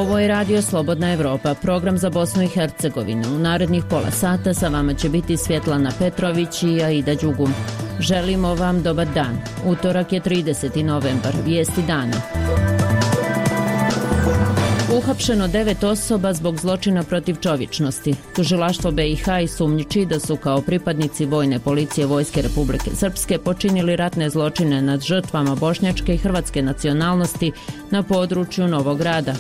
Ovo je Radio Slobodna Evropa, program za Bosnu i Hercegovinu. U narednih pola sata sa vama će biti Svjetlana Petrović i Aida Đugum. Želimo vam dobar dan. Utorak je 30. novembar. Vijesti dana. Uhapšeno 9 osoba zbog zločina protiv čovječnosti. Tužilaštvo BiH i sumnjiči da su kao pripadnici vojne policije Vojske Republike Srpske počinili ratne zločine nad žrtvama bošnjačke i hrvatske nacionalnosti na području Novog Grada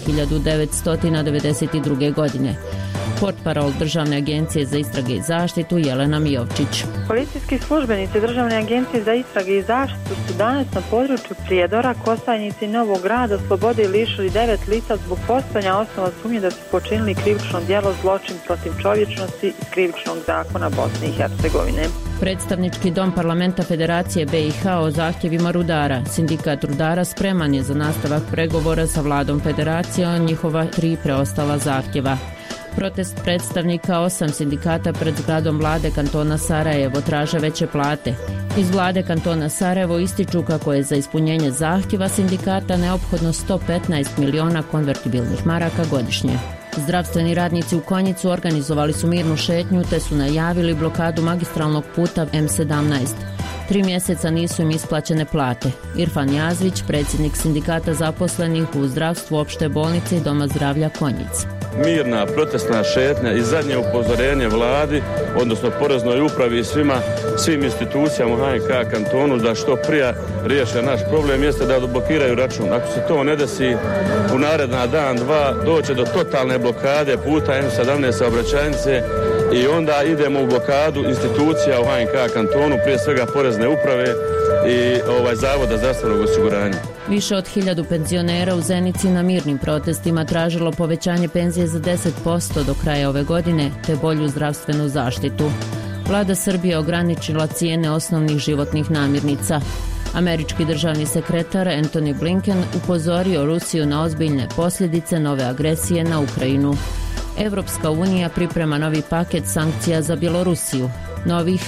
1992. godine. Portparol Državne agencije za istrage i zaštitu Jelena Mijovčić. Policijski službenici Državne agencije za istrage i zaštitu su danas na području Prijedora, Kostajnici i Novog Grada slobode lišili 9 lica zbog postojanja osnova sumnje da su počinili krivično djelo zločin protiv čovječnosti iz krivičnog zakona Bosne i Hercegovine. Predstavnički dom parlamenta Federacije BiH o zahtjevima rudara. Sindikat rudara spreman je za nastavak pregovora sa vladom Federacije o njihova 3 preostala zahtjeva. Protest predstavnika 8 sindikata pred zgradom vlade kantona Sarajevo traže veće plate. Iz vlade kantona Sarajevo ističu kako je za ispunjenje zahtjeva sindikata neophodno 115 miliona konvertibilnih maraka godišnje. Zdravstveni radnici u Konjicu organizovali su mirnu šetnju te su najavili blokadu magistralnog puta M17. 3 mjeseca nisu im isplaćene plate. Irfan Jazvić, predsjednik sindikata zaposlenih u zdravstvu opšte bolnice i Doma zdravlja Konjic. Mirna protestna šetnja i zadnje upozorenje vladi, odnosno poreznoj upravi i svim institucijama u HNK kantonu da što prije riješe naš problem jeste da blokiraju račun. Ako se to ne desi u naredna dan, dva, doće do totalne blokade puta M17 saobraćajnice i onda idemo u blokadu institucija u HNK kantonu, prije svega porezne uprave i Zavoda zdravstvenog osiguranja. Više od 1000 penzionera u Zenici na mirnim protestima tražilo povećanje penzije za 10% do kraja ove godine te bolju zdravstvenu zaštitu. Vlada Srbije ograničila cijene osnovnih životnih namirnica. Američki državni sekretar Antony Blinken upozorio Rusiju na ozbiljne posljedice nove agresije na Ukrajinu. Evropska unija priprema novi paket sankcija za Bjelorusiju. Novih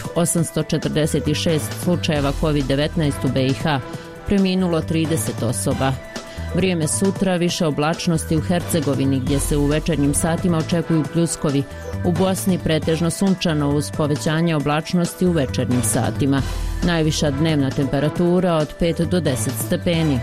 846 slučajeva COVID-19 u BiH, preminulo 30 osoba. Vrijeme sutra, više oblačnosti u Hercegovini gdje se u večernjim satima očekuju pljuskovi. U Bosni pretežno sunčano uz povećanje oblačnosti u večernjim satima. Najviša dnevna temperatura od 5 do 10 stepeni.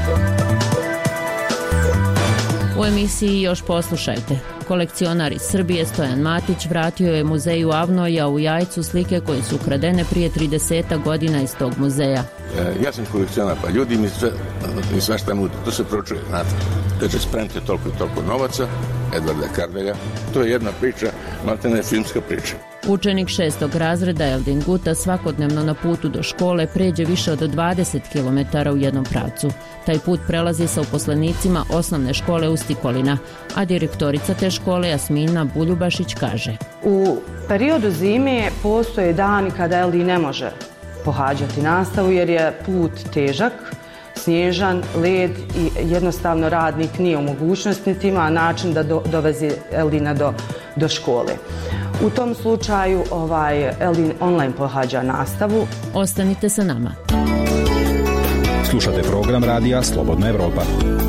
U emisiji još poslušajte. Kolekcionar iz Srbije Stojan Matić vratio je muzeju Avnoja u Jajcu slike koje su ukradene prije 30 godina iz tog muzeja. Ja sam kolekcionar, pa ljudi mi svašta nude, to se pročuje, znate. Kaže, spremite toliko i toliko novaca, Edvarda Kardelja, to je jedna priča, maltene filmska priča. Učenik 6. razreda Eldin Guta svakodnevno na putu do škole pređe više od 20 km u jednom pravcu. Taj put prelazi sa uposlenicima osnovne škole Ustikolina, a direktorica te škole Jasmina Buljubašić kaže: U periodu zime postoje dani kada Eldin ne može pohađati nastavu jer je put težak, snježan, led i jednostavno radnik nije u mogućnosti niti ima način da dovezi Eldina do škole. U tom slučaju Eldin online pohađa nastavu. Ostanite sa nama. Slušate program radija Slobodna Evropa.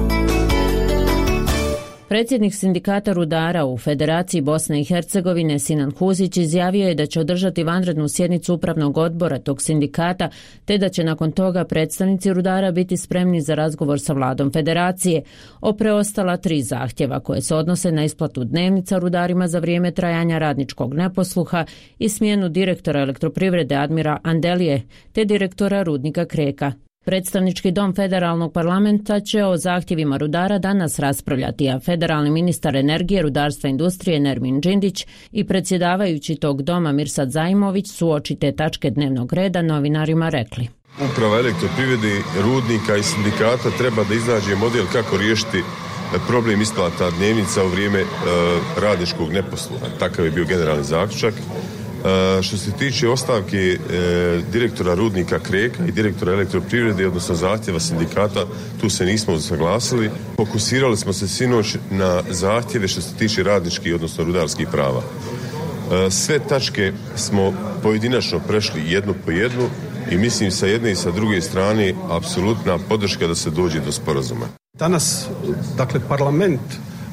Predsjednik sindikata rudara u Federaciji Bosne i Hercegovine Sinan Huzić izjavio je da će održati vanrednu sjednicu upravnog odbora tog sindikata, te da će nakon toga predstavnici rudara biti spremni za razgovor sa vladom Federacije o preostala 3 zahtjeva koje se odnose na isplatu dnevnica rudarima za vrijeme trajanja radničkog neposluha i smjenu direktora elektroprivrede Admira Andelije te direktora rudnika Kreka. Predstavnički dom federalnog parlamenta će o zahtjevima rudara danas raspravljati, a federalni ministar energije, rudarstva i industrije Nermin Džindić i predsjedavajući tog doma Mirsad Zajmović su oči te tačke dnevnog reda novinarima rekli: Uprava elektroprivrede, rudnika i sindikata treba da iznađe model kako riješiti problem isplata dnevnica u vrijeme radničkog neposluha. Takav je bio generalni zaključak. Što se tiče ostavke direktora rudnika Kreka i direktora elektroprivrede, odnosno zahtjeva sindikata, tu se nismo usaglasili. Fokusirali smo se sinoć na zahtjeve što se tiče radničkih, odnosno rudarskih prava. Sve tačke smo pojedinačno prešli jednu po jednu i mislim sa jedne i sa druge strane apsolutna podrška da se dođe do sporazuma. Danas, dakle, parlament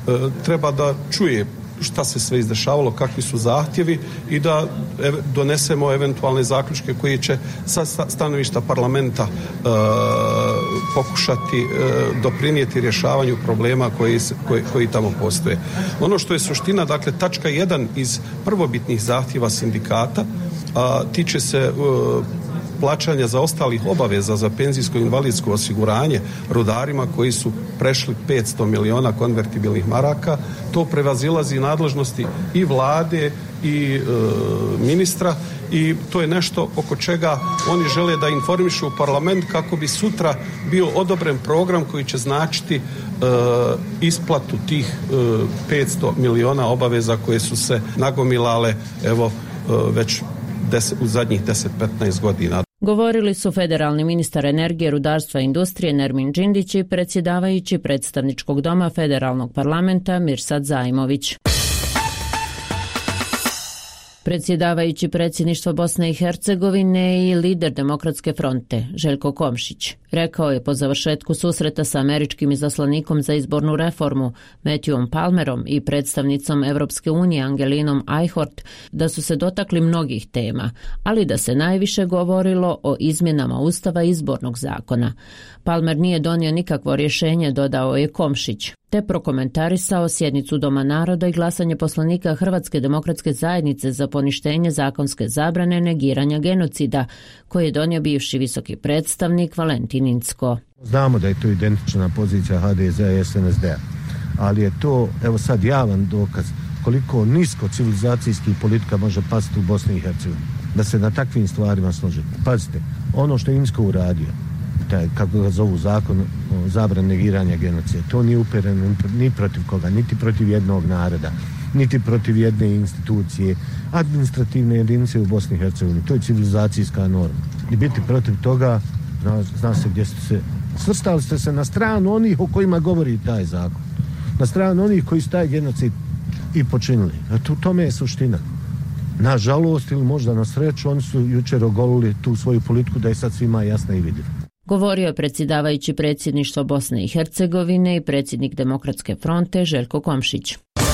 treba da čuje šta se sve izdešavalo, kakvi su zahtjevi i da donesemo eventualne zaključke koji će sa stanovišta parlamenta pokušati doprinijeti rješavanju problema koji tamo postoje. Ono što je suština, dakle, tačka 1 iz prvobitnih zahtjeva sindikata tiče se plaćanja zaostalih obaveza za penzijsko i invalidsko osiguranje rudarima koji su prešli 500 miliona konvertibilnih maraka. To prevazilazi nadležnosti i vlade i ministra i to je nešto oko čega oni žele da informišu parlament kako bi sutra bio odobren program koji će značiti isplatu tih 500 miliona obaveza koje su se nagomilale već u zadnjih 10-15 godina. Govorili su federalni ministar energije, rudarstva i industrije Nermin Džindić i predsjedavajući predstavničkog doma federalnog parlamenta Mirsad Zajmović. Predsjedavajući predsjedništva Bosne i Hercegovine i lider Demokratske fronte Željko Komšić rekao je po završetku susreta sa američkim izaslanikom za izbornu reformu Matthewom Palmerom i predstavnicom Europske unije Angelinom Eichhorst da su se dotakli mnogih tema, ali da se najviše govorilo o izmjenama Ustava i izbornog zakona. Palmer nije donio nikakvo rješenje, dodao je Komšić, te prokomentarisao sjednicu Doma naroda i glasanje poslanika Hrvatske demokratske zajednice za poništenje zakonske zabrane negiranja genocida, koje je donio bivši visoki predstavnik Valentin Incko. Znamo da je to identična pozicija HDZ-a i SNSD-a, ali je to, evo sad, javan dokaz koliko nisko civilizacijski politika može pasti u Bosni i Hercegovini, da se na takvim stvarima složi. Pazite, ono što je Incko uradio, taj, kako ga zovu, zakon o zabrani negiranja genocida, to nije upereno ni protiv koga, niti protiv jednog naroda, niti protiv jedne institucije, administrativne jedinice u Bosni i Hercegovini. To je civilizacijska norma. I biti protiv toga, zna se gdje ste se, svrstali ste se na stranu onih o kojima govori taj zakon, na stranu onih koji su taj genocid i počinili. U tome je suština. Nažalost, ili možda na sreću, oni su jučer ogolili tu svoju politiku da je sad svima jasna i vidljiva. Govorio je predsjedavajući predsjedništva Bosne i Hercegovine i predsjednik Demokratske fronte Željko Komšić.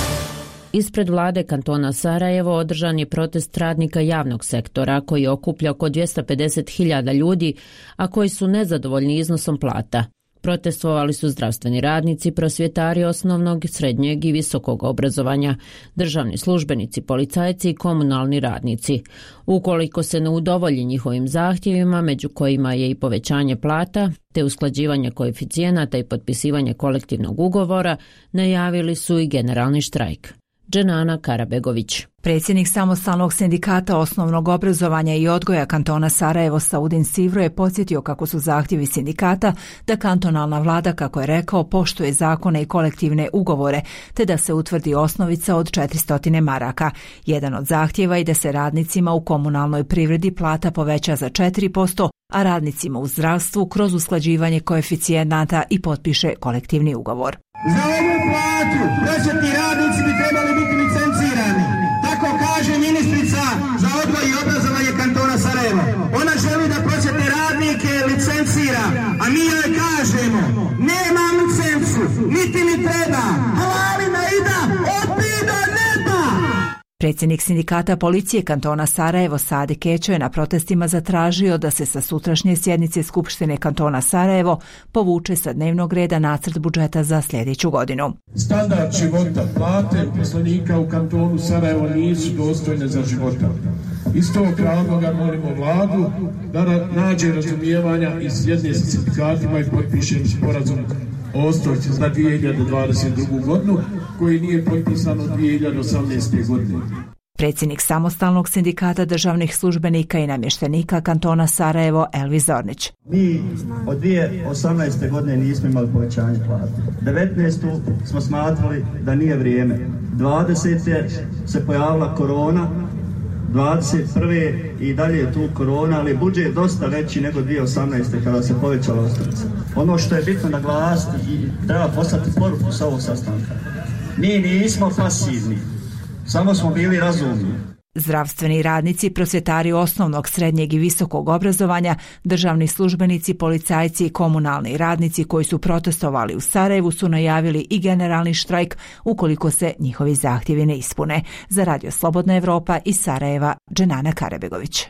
Ispred vlade kantona Sarajevo održan je protest radnika javnog sektora koji okuplja oko 250.000 ljudi, a koji su nezadovoljni iznosom plata. Protestovali su zdravstveni radnici, prosvjetari osnovnog, srednjeg i visokog obrazovanja, državni službenici, policajci i komunalni radnici. Ukoliko se ne udovolji njihovim zahtjevima, među kojima je i povećanje plata, te usklađivanje koeficijenata i potpisivanje kolektivnog ugovora, najavili su i generalni štrajk. Dženana Karabegović. Predsjednik samostalnog sindikata osnovnog obrazovanja i odgoja kantona Sarajevo Saudin Sivro je podsjetio kako su zahtjevi sindikata da kantonalna vlada, kako je rekao, poštuje zakone i kolektivne ugovore, te da se utvrdi osnovica od 400 maraka. Jedan od zahtjeva je da se radnicima u komunalnoj privredi plata poveća za 4%, a radnicima u zdravstvu kroz usklađivanje koeficijenata i potpiše kolektivni ugovor. Za ovu platu prosvjetni radnici bi trebali biti licencirani. Tako kaže ministrica za odgoj i obrazovanje kantona Sarajevo. Ona želi da prosvjetne radnike licencira, a mi joj kažemo nemam licencu, niti mi treba, halali na ida, odbij do neba. Predsjednik sindikata policije kantona Sarajevo Sadi Kećo je na protestima zatražio da se sa sutrašnje sjednice Skupštine kantona Sarajevo povuče sa dnevnog reda nacrt budžeta za sljedeću godinu. Standard života, plate poslanika u kantonu Sarajevo nisu dostojne za života. Iz tog razloga molimo vladu da nađe razumijevanja i sjedne sa sindikatima i potpiše sporazum o osnovici za 2022. godinu koji nije potpisan od 2018. godine. Predsjednik samostalnog sindikata državnih službenika i namještenika kantona Sarajevo Elvis Zornić. Mi od 2018. godine nismo imali povećanje plata. 19. smo smatrali da nije vrijeme. 20. se pojavila korona, 21. i dalje je tu korona, ali budžet je dosta veći nego 2018. kada se povećala osnovica. Ono što je bitno naglasiti i treba poslati poruku sa ovog sastanka. Mi nismo pasivni, samo smo bili razumni. Zdravstveni radnici, prosvjetari osnovnog, srednjeg i visokog obrazovanja, državni službenici, policajci i komunalni radnici koji su protestovali u Sarajevu su najavili i generalni štrajk ukoliko se njihovi zahtjevi ne ispune. Za Radio Slobodna Evropa iz Sarajeva, Dženana Karebegović.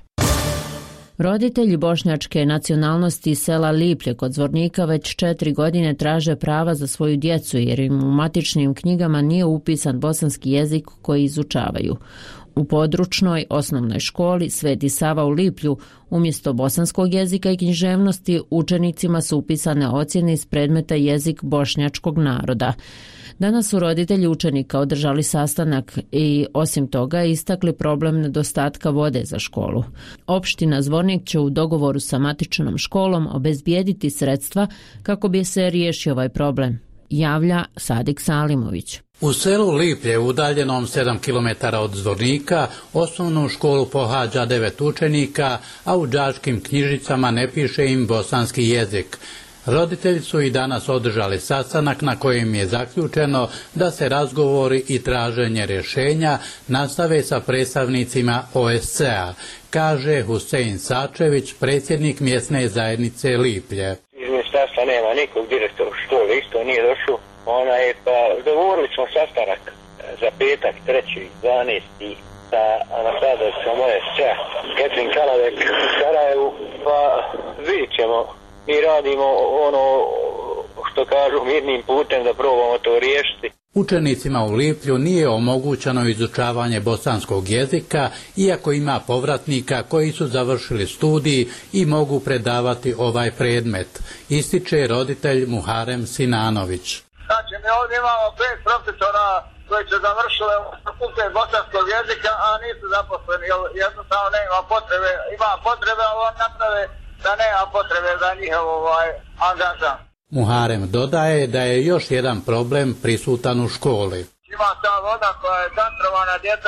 Roditelji bošnjačke nacionalnosti iz sela Liplje kod Zvornika već 4 godine traže prava za svoju djecu jer im u matičnim knjigama nije upisan bosanski jezik koji izučavaju. U područnoj osnovnoj školi Sveti Sava u Liplju umjesto bosanskog jezika i književnosti učenicima su upisane ocjene iz predmeta jezik bošnjačkog naroda. Danas su roditelji učenika održali sastanak i osim toga istakli problem nedostatka vode za školu. Opština Zvornik će u dogovoru sa matičnom školom obezbijediti sredstva kako bi se riješio ovaj problem, javlja Sadik Salimović. U selu Liplje, udaljenom 7 km od Zvornika, osnovnu školu pohađa 9 učenika, a u đačkim knjižicama ne piše im bosanski jezik. Roditelji su i danas održali sastanak na kojem je zaključeno da se razgovori i traženje rješenja nastave sa predstavnicima OSCE-a, kaže Husein Sačević, predsjednik mjesne zajednice Liplje. Iz ministarstva nema nikog, direktor škole isto nije došao. Pa dogovorili smo sastanak za petak 3.12. sa ambasadoricom OSCE-a Ketrin Kalavek u Sarajevu, pa vidit ćemo. Mi radimo ono što kažu mirnim putem da probamo to riješiti. Učenicima u Liplju nije omogućeno izučavanje bosanskog jezika, iako ima povratnika koji su završili studij i mogu predavati ovaj predmet, ističe roditelj Muharem Sinanović. Znači, mi ovdje imamo 5 profesora koji su završili fakultet bosanskog jezika, a nisu zaposleni, jer jednostavno nema potrebe, ima potrebe, ali on naprave da nema potrebe za njihov angažman. Muharem dodaje da je još jedan problem prisutan u školi. Ima ta voda koja je zantrovana, djeca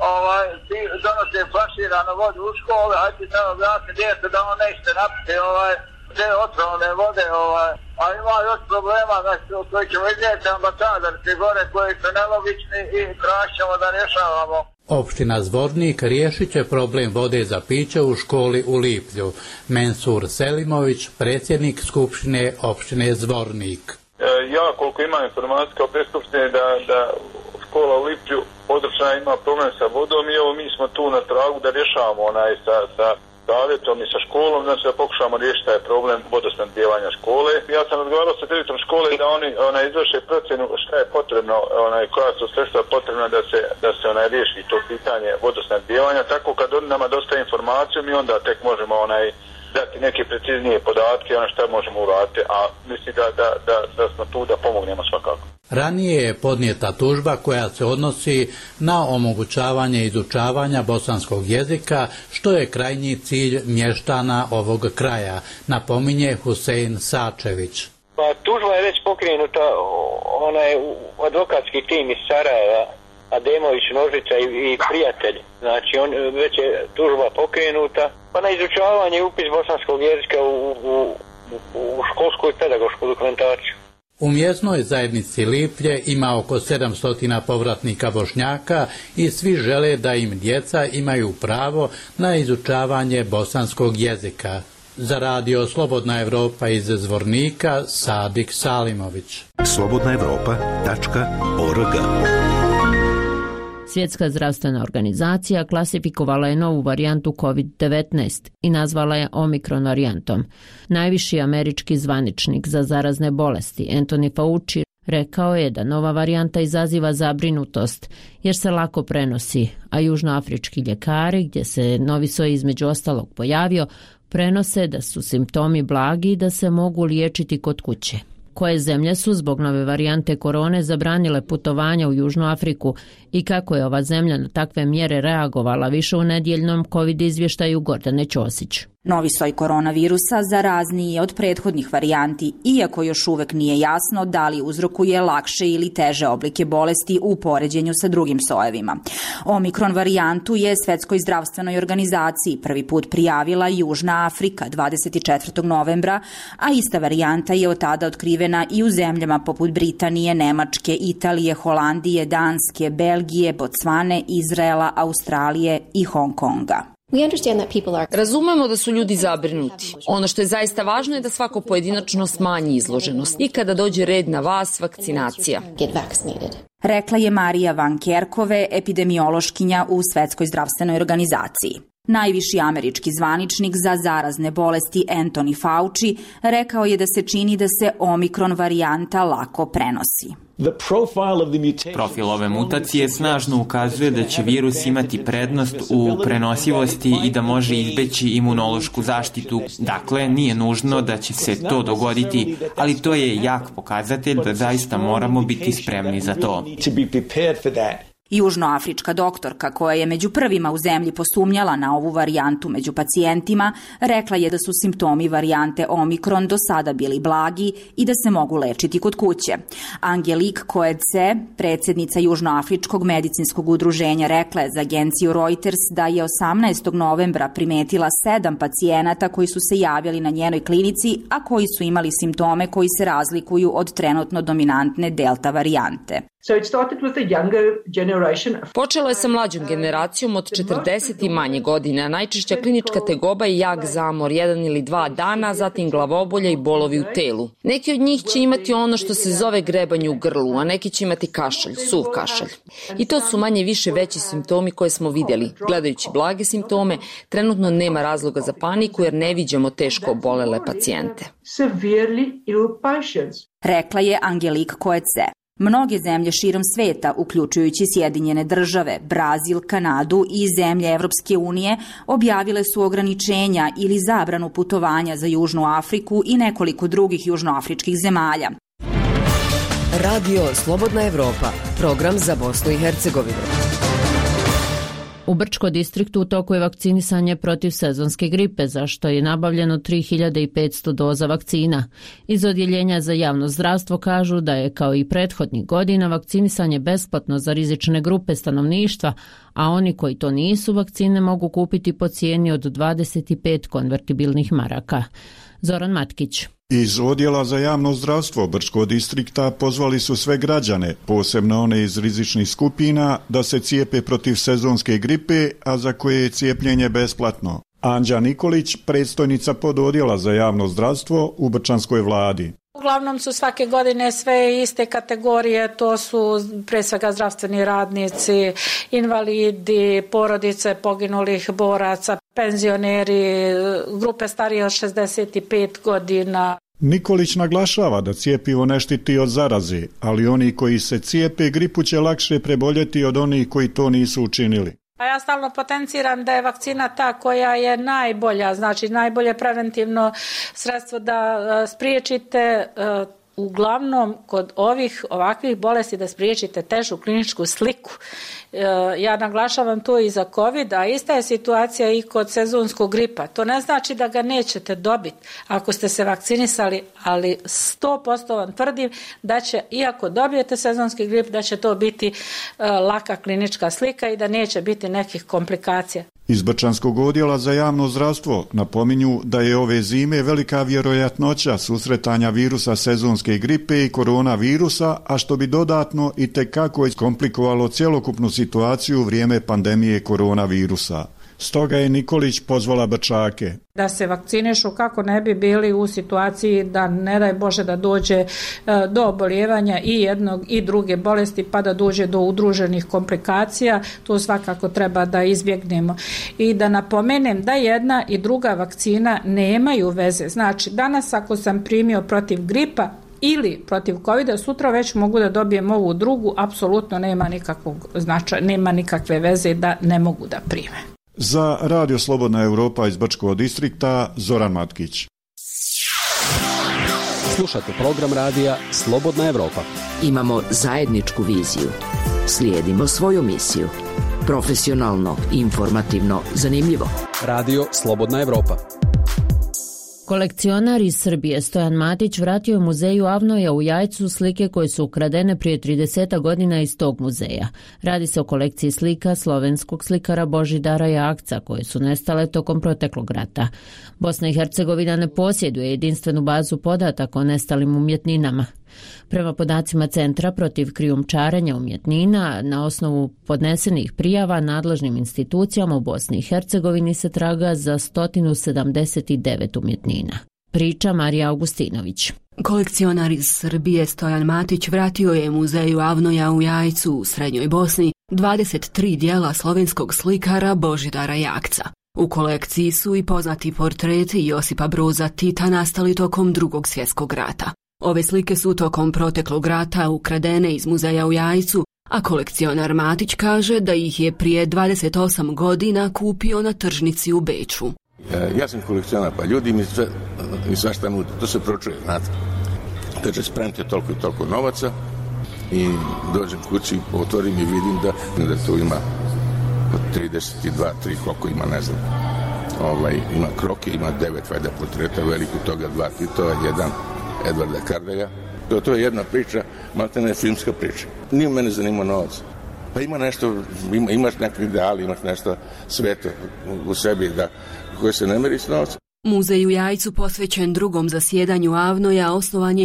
donose flaširanu vodu u škole, hajde se objasni djecu da on neće napiti te otrovne vode, a ima još problema koji ćemo iznijeti ambasadorci gore koji su nelogični i tražimo da rješavamo. Opština Zvornik riješit će problem vode za piće u školi u Liplju. Mensur Selimović, predsjednik Skupštine opštine Zvornik. Ja koliko imam informacije kao predskupštine da škola u Liplju područna ima problem sa vodom i evo mi smo tu na tragu da rješavamo sa savjetom i sa školom, znači da pokušamo riješiti taj problem vodosnabdijevanja škole. Ja sam razgovarao sa direktorom škole da oni izvrše procjenu šta je potrebno, koja su sredstva potrebna da se riješi to pitanje vodosnabdijevanja, tako kad oni nama dostaje informaciju mi onda tek možemo dati neke preciznije podatke, šta možemo uraditi, a mislim da smo tu da pomognemo svakako. Ranije je podnijeta tužba koja se odnosi na omogućavanje izučavanja bosanskog jezika, što je krajnji cilj mještana ovog kraja, napominje Husein Sačević. Pa tužba je već pokrenuta, advokatski tim iz Sarajeva, Ademović, Nožica i prijatelji. Znači, već je tužba pokrenuta, pa na izučavanje i upis bosanskog jezika u školsku i pedagošku dokumentaciju. U mjesnoj zajednici Liplje ima oko 700 povratnika Bošnjaka i svi žele da im djeca imaju pravo na izučavanje bosanskog jezika. Za Radio Slobodna Evropa iz Zvornika, Sadik Salimović. slobodnaevropa.org. Svjetska zdravstvena organizacija klasifikovala je novu varijantu COVID-19 i nazvala je Omikron varijantom. Najviši američki zvaničnik za zarazne bolesti, Anthony Fauci, rekao je da nova varijanta izaziva zabrinutost jer se lako prenosi, a južnoafrički ljekari, gdje se novi soj između ostalog pojavio, prenose da su simptomi blagi i da se mogu liječiti kod kuće. Koje zemlje su zbog nove varijante korone zabranile putovanja u Južnu Afriku i kako je ova zemlja na takve mjere reagovala, više u nedjeljnom COVID izvještaju Gordane Ćosić. Novi soj koronavirusa zarazniji je od prethodnih varijanti, iako još uvek nije jasno da li uzrokuje lakše ili teže oblike bolesti u poređenju sa drugim sojevima. Omikron varijantu je Svetskoj zdravstvenoj organizaciji prvi put prijavila Južna Afrika 24. novembra, a ista varijanta je od tada otkrivena i u zemljama poput Britanije, Nemačke, Italije, Holandije, Danske, Belgije, Bocvane, Izraela, Australije i Hong Konga. Razumemo da su ljudi zabrinuti. Ono što je zaista važno je da svako pojedinačno smanji izloženost i kada dođe red na vas, vakcinacija. Rekla je Marija Van Kerkove, epidemiološkinja u Svetskoj zdravstvenoj organizaciji. Najviši američki zvaničnik za zarazne bolesti Anthony Fauci rekao je da se čini da se omikron varijanta lako prenosi. Profil ove mutacije snažno ukazuje da će virus imati prednost u prenosivosti i da može izbeći imunološku zaštitu. Dakle, nije nužno da će se to dogoditi, ali to je jak pokazatelj da zaista moramo biti spremni za to. Južnoafrička doktorka, koja je među prvima u zemlji posumnjala na ovu varijantu među pacijentima, rekla je da su simptomi varijante Omikron do sada bili blagi i da se mogu lečiti kod kuće. Angelique Coetzee, predsjednica Južnoafričkog medicinskog udruženja, rekla je za agenciju Reuters da je 18. novembra primetila 7 pacijenata koji su se javili na njenoj klinici, a koji su imali simptome koji se razlikuju od trenutno dominantne delta varijante. Počelo je sa mlađom generacijom od 40 i manje godina. Najčešća klinička tegoba je jak zamor 1 ili 2 dana, zatim glavobolja i bolovi u telu. Neki od njih će imati ono što se zove grebanje u grlu, a neki će imati kašalj, suv kašalj. I to su manje više veći simptomi koje smo vidjeli. Gledajući blage simptome, trenutno nema razloga za paniku jer ne viđamo teško obolele pacijente. Rekla je Angelique Coetzee. Mnoge zemlje širom sveta, uključujući Sjedinjene države, Brazil, Kanadu i zemlje Evropske unije, objavile su ograničenja ili zabranu putovanja za Južnu Afriku i nekoliko drugih južnoafričkih zemalja. Radio Slobodna Evropa, program za Bosnu i Hercegovinu. U Brčko distriktu u toku je vakcinisanje protiv sezonske gripe, za što je nabavljeno 3500 doza vakcina. Iz Odjeljenja za javno zdravstvo kažu da je kao i prethodnih godina vakcinisanje besplatno za rizične grupe stanovništva, a oni koji to nisu, vakcine mogu kupiti po cijeni od 25 konvertibilnih maraka. Zoran Matkić. Iz Odjela za javno zdravstvo Brčkog distrikta pozvali su sve građane, posebno one iz rizičnih skupina, da se cijepe protiv sezonske gripe, a za koje je cijepljenje besplatno. Anđa Nikolić, predstojnica pododjela za javno zdravstvo u Brčanskoj vladi. Uglavnom su svake godine sve iste kategorije, to su pre svega zdravstveni radnici, invalidi, porodice poginulih boraca, penzioneri, grupe starije od 65 godina. Nikolić naglašava da cijepivo ne štiti od zaraze, ali oni koji se cijepe gripu će lakše preboljeti od onih koji to nisu učinili. A ja stalno potenciram da je vakcina ta koja je najbolja, znači najbolje preventivno sredstvo da spriječite uglavnom kod ovakvih bolesti da spriječite težu kliničku sliku. Ja naglašavam to i za COVID, a ista je situacija i kod sezonskog gripa. To ne znači da ga nećete dobiti ako ste se vakcinisali, ali 100% vam tvrdim da će, iako dobijete sezonski grip, da će to biti laka klinička slika i da neće biti nekih komplikacija. Iz Brčanskog odjela za javno zdravstvo napominju da je ove zime velika vjerojatnoća susretanja virusa sezonske gripe i koronavirusa, a što bi dodatno i tekako iskomplikovalo cjelokupnu situaciju u vrijeme pandemije koronavirusa. Stoga je Nikolić pozvala Brčake da se vakcinišu kako ne bi bili u situaciji da ne daj Bože da dođe do obolijevanja i jednog i druge bolesti pa da dođe do udruženih komplikacija. To svakako treba da izbjegnemo. I da napomenem da jedna i druga vakcina nemaju veze. Znači danas ako sam primio protiv gripa ili protiv covida, sutra već mogu da dobijem ovu drugu, apsolutno nema nikakvog značaja, nema nikakve veze da ne mogu da prime. Za Radio Slobodna Evropa iz Brčkog distrikta, Zoran Matkić. Slušate program radija Slobodna Evropa. Imamo zajedničku viziju. Slijedimo svoju misiju. Profesionalno, informativno, zanimljivo. Radio Slobodna Evropa. Kolekcionar iz Srbije Stojan Matić vratio je muzeju Avnoja u Jajcu slike koje su ukradene prije 30 godina iz tog muzeja. Radi se o kolekciji slika slovenskog slikara Božidara Jakca koje su nestale tokom proteklog rata. Bosna i Hercegovina ne posjeduje jedinstvenu bazu podataka o nestalim umjetninama. Prema podacima Centra protiv krijumčarenja umjetnina, na osnovu podnesenih prijava nadležnim institucijama u Bosni i Hercegovini se traga za 179 umjetnina. Priča Marija Augustinović. Kolekcionar iz Srbije Stojan Matić vratio je muzeju Avnoja u Jajcu u Srednjoj Bosni 23 dijela slovenskog slikara Božidara Jakca. U kolekciji su i poznati portreti Josipa Broza Tita nastali tokom Drugog svjetskog rata. Ove slike su tokom proteklog rata ukradene iz muzeja u Jajcu, a kolekcionar Matić kaže da ih je prije 28 godina kupio na tržnici u Beču. Ja sam kolekcionar, pa ljudi mi svašta nude, to se pročuje, znate. Kaže, spremite toliko i toliko novaca i dođem kući, otvorim i vidim da to ima od 32, 3, koliko ima, ne znam. Ima kroke, ima 9 vajda portreta, veliko toga 2 Titova, 1 Edvarda Kardelja. To je jedna priča, maltene filmska priča. Nije mene zanimao novac. Pa ima nešto, imaš nekakve ideali, imaš nešto sveto u sebi koje se ne meri s novcem. Muzej u Jajcu posvećen drugom zasjedanju Avnoja osnovan je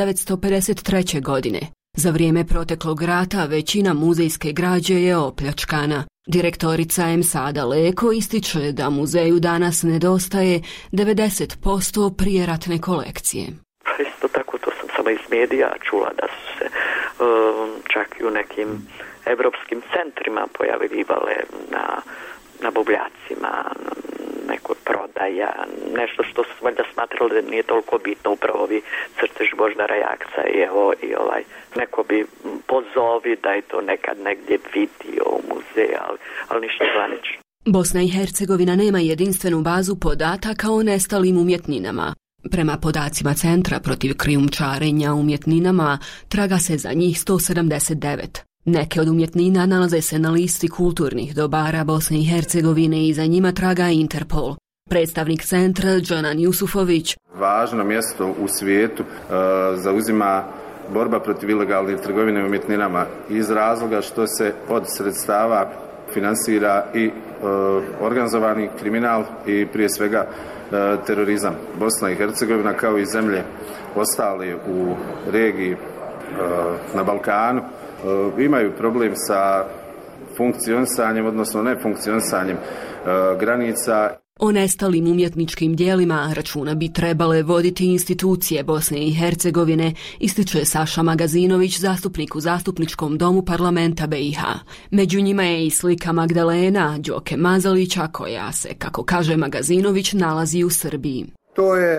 1953. godine. Za vrijeme proteklog rata većina muzejske građe je opljačkana. Direktorica Emsada Leko ističe da muzeju danas nedostaje 90% prijeratne kolekcije. Isto tako, to sam samo iz medija čula da su se čak i u nekim evropskim centrima pojavljivale na bubljacima neko prodaja, nešto što su valjda smatrali da nije toliko bitno, upravo ovi crtež Božidara Jakca i neko bi pozovi da je to nekad negdje vidio u muzeju, ali ništa zvanično. Bosna i Hercegovina nema jedinstvenu bazu podataka o nestalim umjetninama. Prema podacima Centra protiv krijumčarenja umjetninama traga se za njih 179. Neke od umjetnina nalaze se na listi kulturnih dobara Bosne i Hercegovine i za njima traga Interpol. Predstavnik Centra Džanan Jusufović. Važno mjesto u svijetu zauzima borba protiv ilegalne trgovine umjetninama iz razloga što se od sredstava finansira i organizovani kriminal i prije svega terorizam. Bosna i Hercegovina kao i zemlje ostale u regiji na Balkanu imaju problem sa funkcionisanjem, odnosno nefunkcionisanjem granica. O nestalim umjetničkim dijelima računa bi trebale voditi institucije Bosne i Hercegovine, ističe Saša Magazinović, zastupnik u Zastupničkom domu parlamenta BiH. Među njima je i slika Magdalena Đoke Mazalića, koja se, kako kaže Magazinović, nalazi u Srbiji. To je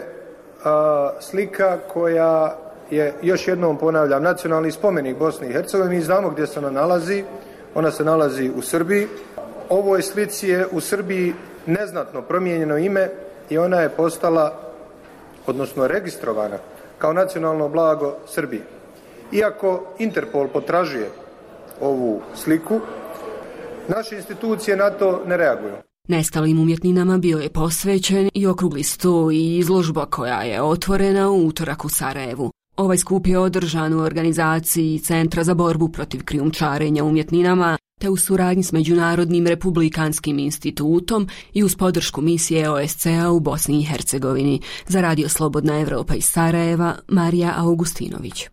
slika koja je, još jednom ponavljam, nacionalni spomenik Bosne i Hercegovine. Mi znamo gdje se ona nalazi. Ona se nalazi u Srbiji. Ovoj slici je u Srbiji neznatno promijenjeno ime i ona je postala, odnosno registrovana kao nacionalno blago Srbije. Iako Interpol potražuje ovu sliku, naše institucije na to ne reaguju. Nestalim umjetninama bio je posvećen i okrugli sto i izložba koja je otvorena u utorak u Sarajevu. Ovaj skup je održan u organizaciji Centra za borbu protiv krijumčarenja umjetninama te u suradnji s Međunarodnim republikanskim institutom i uz podršku misije OSCE-a u Bosni i Hercegovini. Za Radio Slobodna Evropa iz Sarajeva, Marija Augustinović.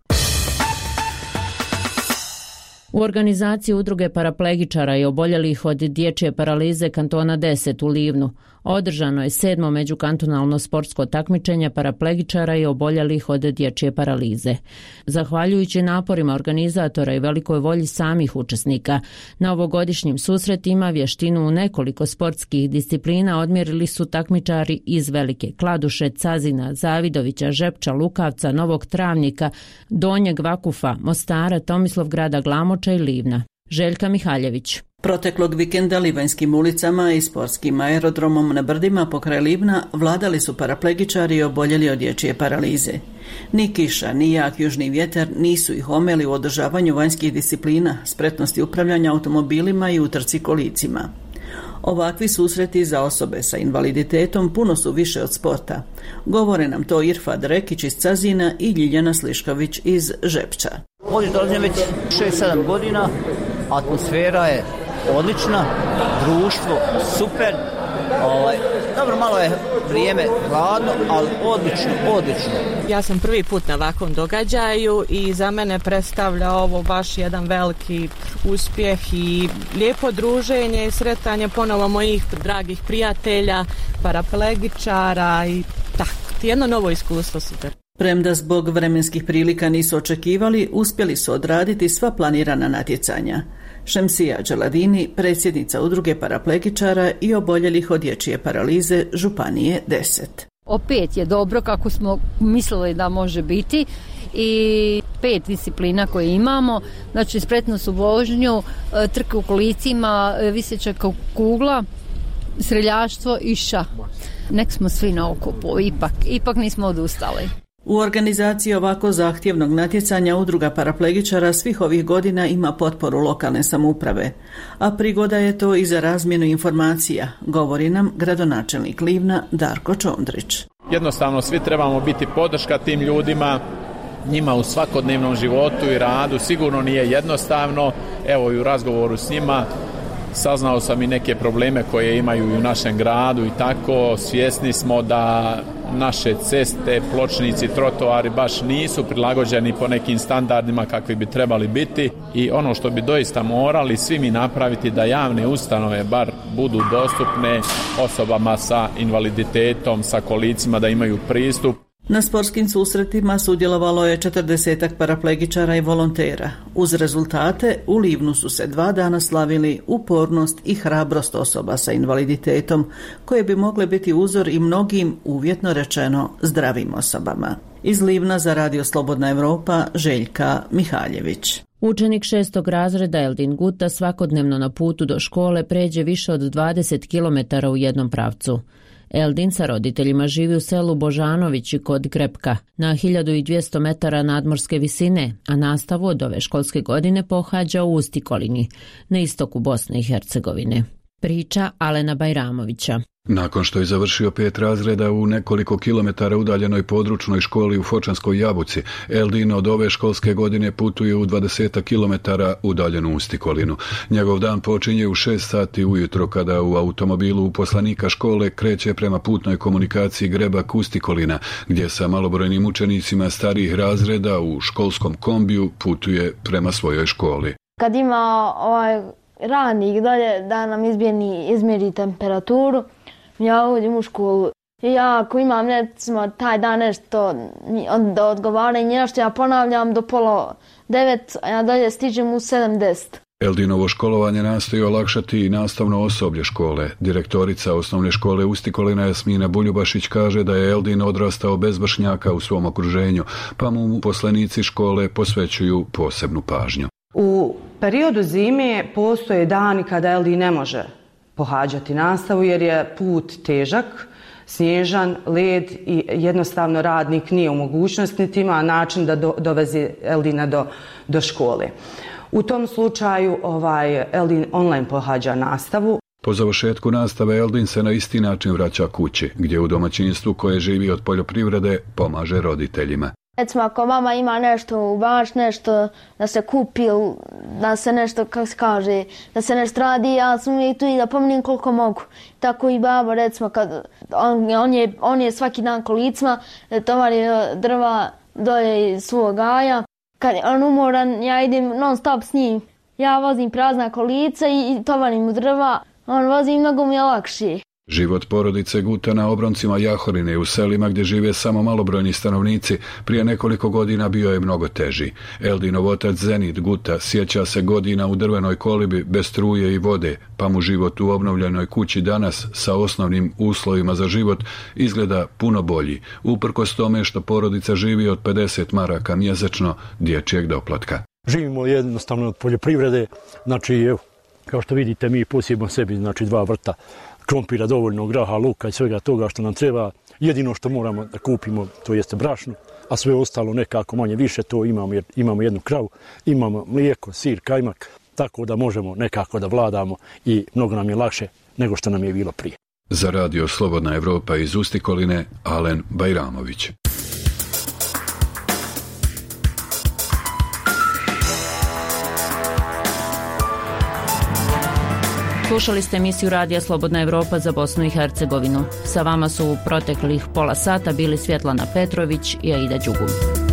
U organizaciji udruge paraplegičara i oboljelih od dječje paralize kantona 10 u Livnu održano je 7. međukantonalno sportsko takmičenje paraplegičara i oboljelih od dječje paralize. Zahvaljujući naporima organizatora i velikoj volji samih učesnika, na ovogodišnjim susretima vještinu u nekoliko sportskih disciplina odmjerili su takmičari iz Velike Kladuše, Cazina, Zavidovića, Žepča, Lukavca, Novog Travnika, Donjeg Vakufa, Mostara, Tomislavgrada, Glamoča i Livna. Željka Mihaljević. Proteklog vikenda Livanjskim ulicama i sportskim aerodromom na Brdima pokraj Livna vladali su paraplegičari oboljeli od dječje paralize. Ni kiša, ni jak južni vjetar nisu ih omeli u održavanju vanjskih disciplina, spretnosti upravljanja automobilima i utrci kolicima. Ovakvi susreti za osobe sa invaliditetom puno su više od sporta. Govore nam to Irfad Rekić iz Cazina i Ljiljana Slišković iz Žepča. Ovdje dolazim već 6-7 godina, atmosfera je odlična, društvo super, dobro, malo je vrijeme hladno, ali odlično. Ja sam prvi put na ovakvom događaju i za mene predstavlja ovo baš jedan veliki uspjeh i lijepo druženje i sretanje ponovo mojih dragih prijatelja, paraplegičara i tako, jedno novo iskustvo, super. Premda zbog vremenskih prilika nisu očekivali, uspjeli su odraditi sva planirana natjecanja. Šemsija Đeladini, predsjednica udruge paraplegičara i oboljelih od dječje paralize Županije 10. Opet je dobro kako smo mislili da može biti i 5 disciplina koje imamo, znači spretnost u vožnju, trke u kolicima, viseća kugla, streljaštvo i ša. Nek smo svi na okupu, ipak nismo odustali. U organizaciji ovako zahtjevnog natjecanja udruga paraplegičara svih ovih godina ima potporu lokalne samouprave, a prigoda je to i za razmjenu informacija, govori nam gradonačelnik Livna Darko Čondrić. Jednostavno svi trebamo biti podrška tim ljudima, njima u svakodnevnom životu i radu sigurno nije jednostavno, evo i u razgovoru s njima saznao sam i neke probleme koje imaju i u našem gradu i tako, svjesni smo da naše ceste, pločnici, trotoari baš nisu prilagođeni po nekim standardima kakvi bi trebali biti i ono što bi doista morali svi mi napraviti da javne ustanove bar budu dostupne osobama sa invaliditetom, sa kolicima, da imaju pristup. Na sportskim susretima sudjelovalo je 40 paraplegičara i volontera. Uz rezultate u Livnu su se 2 dana slavili upornost i hrabrost osoba sa invaliditetom, koje bi mogle biti uzor i mnogim, uvjetno rečeno, zdravim osobama. Iz Livna za Radio Slobodna Evropa, Željka Mihaljević. Učenik 6. razreda Eldin Guta svakodnevno na putu do škole pređe više od 20 km u jednom pravcu. Eldin sa roditeljima živi u selu Božanovići kod Grepka na 1200 metara nadmorske visine, a nastavu od ove školske godine pohađa u Ustikolini, na istoku Bosne i Hercegovine. Priča Alena Bajramovića. Nakon što je završio 5 razreda u nekoliko kilometara udaljenoj područnoj školi u Fočanskoj Jabuci, Eldin od ove školske godine putuje u 20 kilometara udaljenu Ustikolinu. Njegov dan počinje u 6 sati ujutro kada u automobilu uposlenika škole kreće prema putnoj komunikaciji Grebak Ustikolina, gdje sa malobrojnim učenicima starijih razreda u školskom kombiju putuje prema svojoj školi. Kad ima radnik dolje da nam izmjeri temperaturu, ja uđem u školu i ja ako imam recimo taj dan nešto da odgovaram i nešto ja ponavljam do 8:30, a ja dalje stižem u 7:10. Eldinovo školovanje nastoji olakšati i nastavno osoblje škole. Direktorica osnovne škole Ustikolina Jasmina Buljubašić kaže da je Eldin odrastao bez vršnjaka u svom okruženju, pa mu uposlenici škole posvećuju posebnu pažnju. U periodu zime postoje dani kada Eldin ne može pohađati nastavu jer je put težak, snježan, led i jednostavno radnik nije u mogućnosti niti ima način da dovezi Eldina do škole. U tom slučaju Eldin online pohađa nastavu. Po završetku nastave Eldin se na isti način vraća kući, gdje u domaćinstvu koje živi od poljoprivrede pomaže roditeljima. Recimo ako mama ima nešto u baš, nešto da se kupi, da se nešto, kako se kaže, da se nešto radi, ja sam uvijek tu i da pomnim koliko mogu. Tako i baba, recimo, kad on je svaki dan kolicima, tovari drva dolje iz svog gaja. Kad je on umoran, ja idem non stop s njim. Ja vozim prazna kolica i tovarim mu drva, on vozi mnogo mi je lakše. Život porodice Guta na obroncima Jahorine u selima gdje žive samo malobrojni stanovnici prije nekoliko godina bio je mnogo teži. Eldinov otac Zenit Guta sjeća se godina u drvenoj kolibi bez struje i vode, pa mu život u obnovljenoj kući danas sa osnovnim uslovima za život izgleda puno bolji, uprkos tome što porodica živi od 50 maraka mjesečno dječjeg doplatka. Živimo jednostavno od poljoprivrede, znači Kao što vidite, mi posijemo sebi, znači 2 vrta krompira, dovoljno graha, luka i svega toga što nam treba. Jedino što moramo da kupimo, to jeste brašno, a sve ostalo nekako manje više to imamo, jer imamo jednu kravu, imamo mlijeko, sir, kajmak, tako da možemo nekako da vladamo i mnogo nam je lakše nego što nam je bilo prije. Za radio Slobodna Evropa iz Ustikoline, Alen Bajramović. Slušali ste emisiju Radija Slobodna Evropa za Bosnu i Hercegovinu. Sa vama su u proteklih pola sata bili Svjetlana Petrović i Aida Đugum.